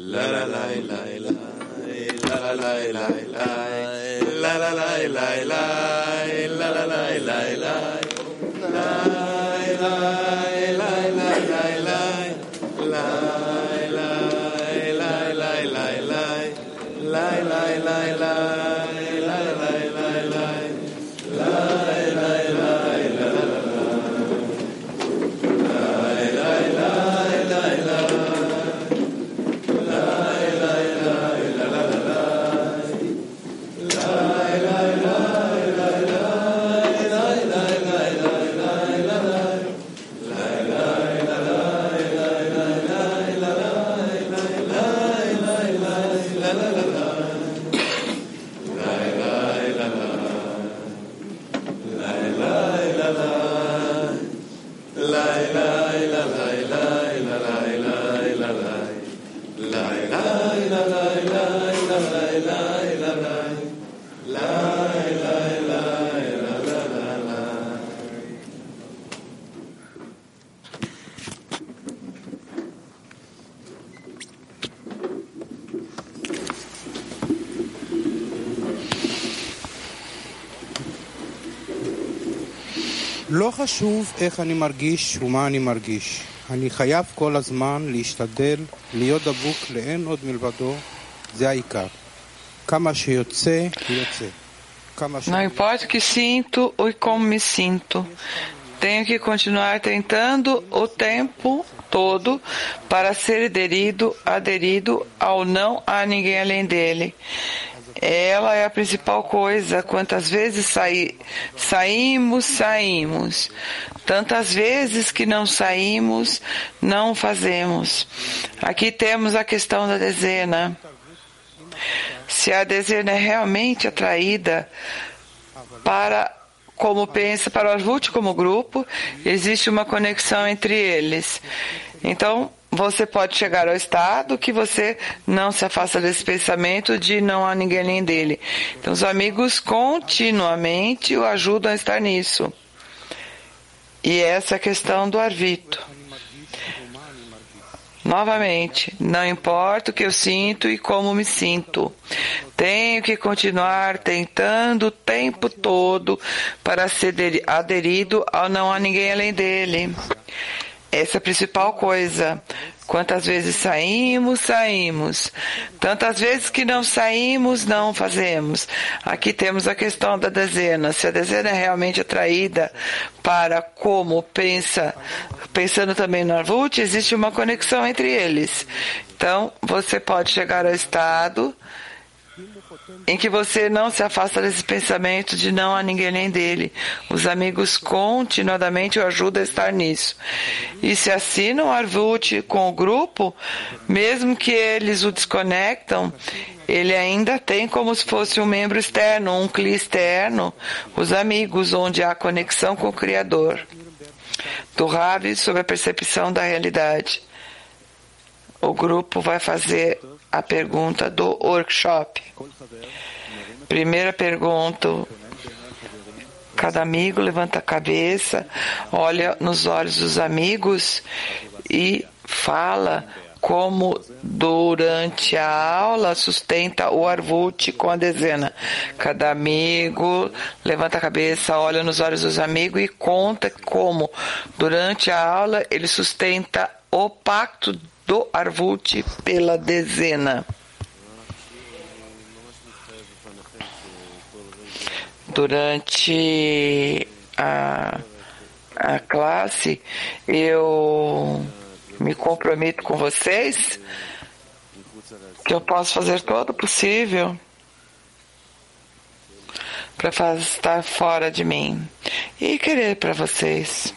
לא חשוב איך אני מרגיש ומה אני מרגיש. אני חייב כל הזמן להשתדל להיות דבוק לאין עוד מלבדו. זה העיקר. כמה שיוצא, יוצא. Não importa o que sinto ou como me sinto. Tenho que continuar tentando o tempo todo para ser aderido ao não há ninguém além dele. Ela é a principal coisa. Quantas vezes saímos. Tantas vezes que não saímos, não fazemos. Aqui temos a questão da dezena. Se a dezena é realmente atraída como pensa para o Arvut como grupo, existe uma conexão entre eles. Então, você pode chegar ao estado que você não se afasta desse pensamento de não há ninguém além dele. Então, os amigos continuamente o ajudam a estar nisso. E essa é a questão do Arvito. Novamente, não importa o que eu sinto e como me sinto. Tenho que continuar tentando o tempo todo para ser aderido ao não há ninguém além dele. Essa é a principal coisa. Quantas vezes saímos. Tantas vezes que não saímos, não fazemos. Aqui temos a questão da dezena. Se a dezena é realmente atraída para como pensando também no Arvut, existe uma conexão entre eles. Então, você pode chegar ao estado em que você não se afasta desse pensamento de não há ninguém além dele. Os amigos continuadamente o ajudam a estar nisso. E se assinam o Arvut com o grupo, mesmo que eles o desconectam, ele ainda tem como se fosse um membro externo, um Kli externo, os amigos, onde há conexão com o Criador. Do Rav sobre a percepção da realidade. O grupo vai fazer a pergunta do workshop. Primeira pergunta. Cada amigo levanta a cabeça, olha nos olhos dos amigos e fala como durante a aula sustenta o Arvut com a dezena. Cada amigo levanta a cabeça, olha nos olhos dos amigos e conta como durante a aula ele sustenta o pacto do Arvut pela dezena. Durante a classe, eu me comprometo com vocês que eu posso fazer todo o possível para estar fora de mim e querer para vocês.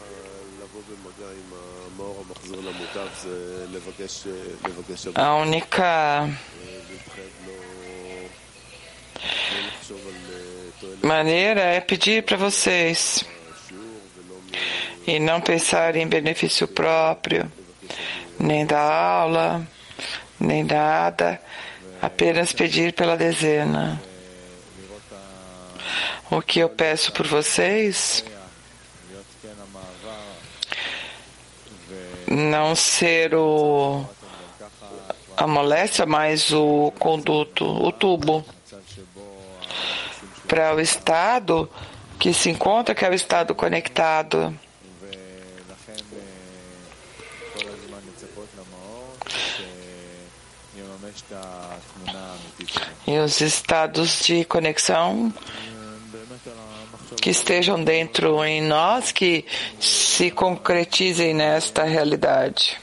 A única maneira é pedir para vocês e não pensar em benefício próprio, nem da aula, nem nada, apenas pedir pela dezena. O que eu peço por vocês, não ser a moléstia, mas o conduto, o tubo, para o estado que se encontra, que é o estado conectado. E os estados de conexão que estejam dentro em nós, que se concretizem nesta realidade.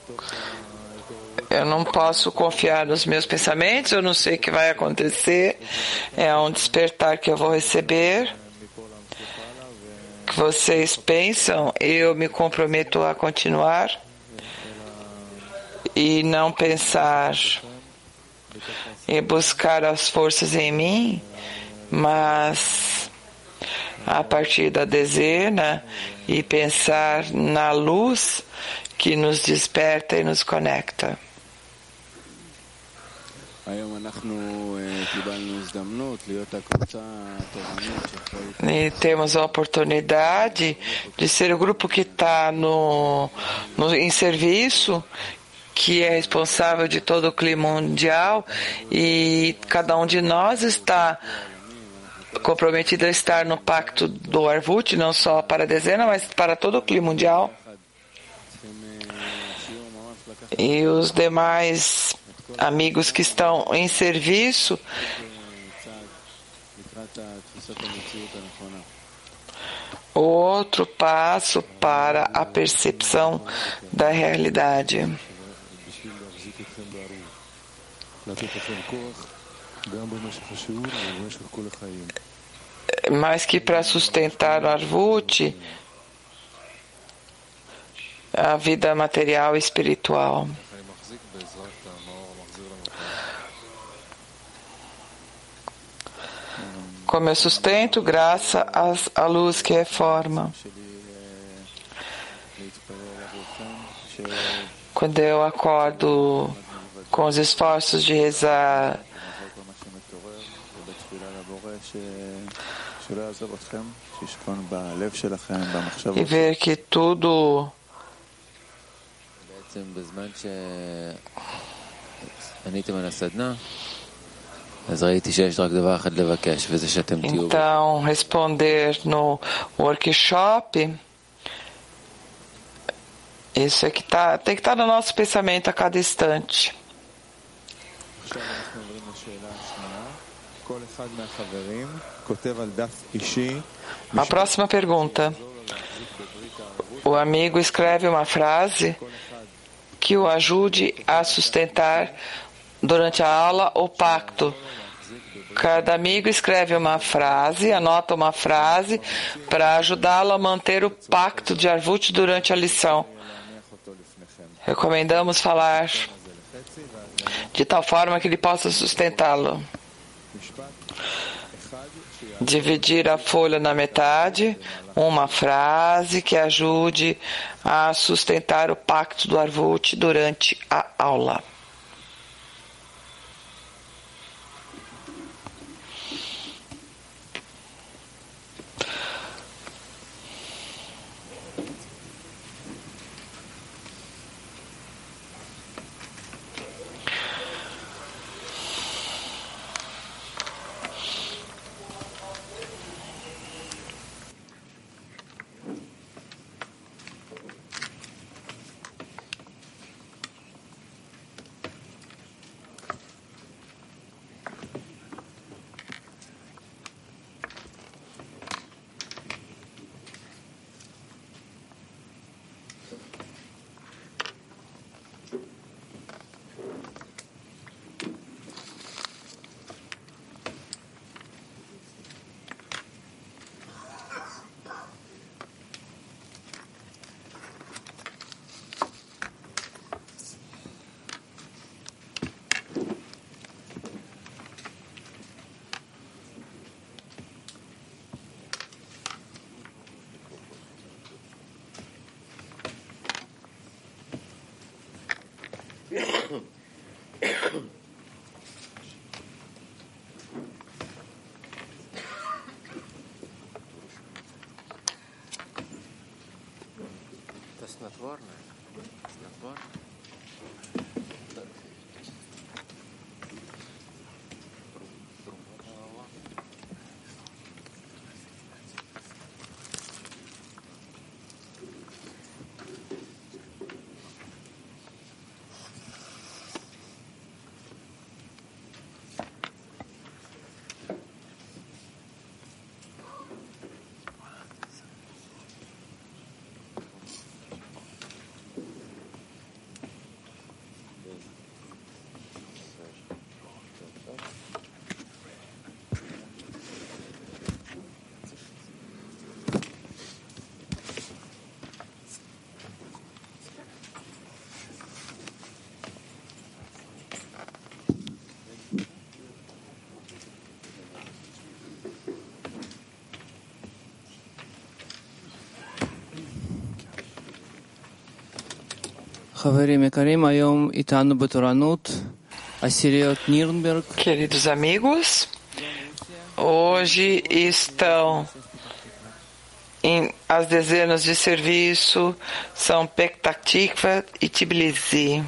Eu não posso confiar nos meus pensamentos, eu não sei o que vai acontecer. É um despertar que eu vou receber. Que vocês pensam, eu me comprometo a continuar e não pensar em buscar as forças em mim, mas a partir da dezena e pensar na luz que nos desperta e nos conecta. E temos a oportunidade de ser o grupo que está em serviço, que é responsável de todo o clima mundial, e cada um de nós está comprometido a estar no pacto do Arvut, não só para a dezena, mas para todo o clima mundial. E os demais amigos que estão em serviço outro passo para a percepção da realidade. Mas que para sustentar o Arvut, a vida material e espiritual. Como eu sustento, graças à luz que reforma. Quando eu acordo com os esforços de rezar, e ver que tudo então responder no workshop, isso é que tem que estar no nosso pensamento a cada instante. A próxima pergunta. O amigo escreve uma frase que o ajude a sustentar durante a aula o pacto. Cada amigo escreve uma frase, anota uma frase para ajudá-lo a manter o pacto de Arvut durante a lição. Recomendamos falar de tal forma que ele possa sustentá-lo. Dividir a folha na metade, uma frase que ajude a sustentar o pacto do Arvut durante a aula. Queridos amigos, hoje estão as dezenas de serviço, são Petah Tikva e Tbilisi.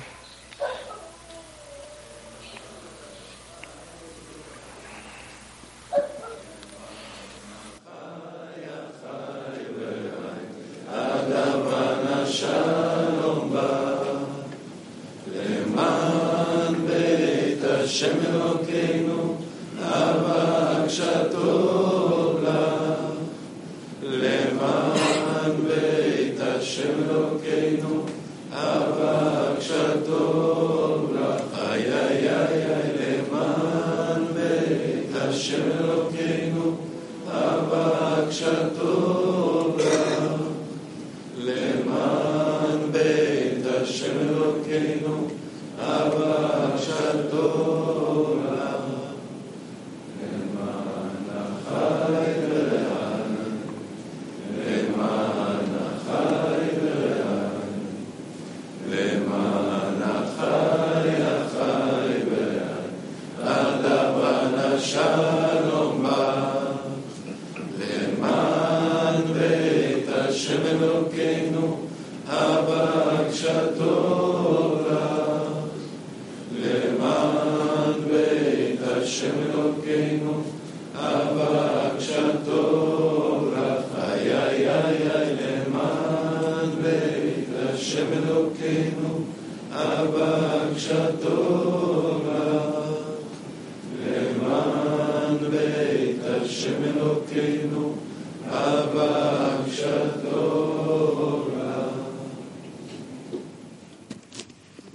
Abba Kshato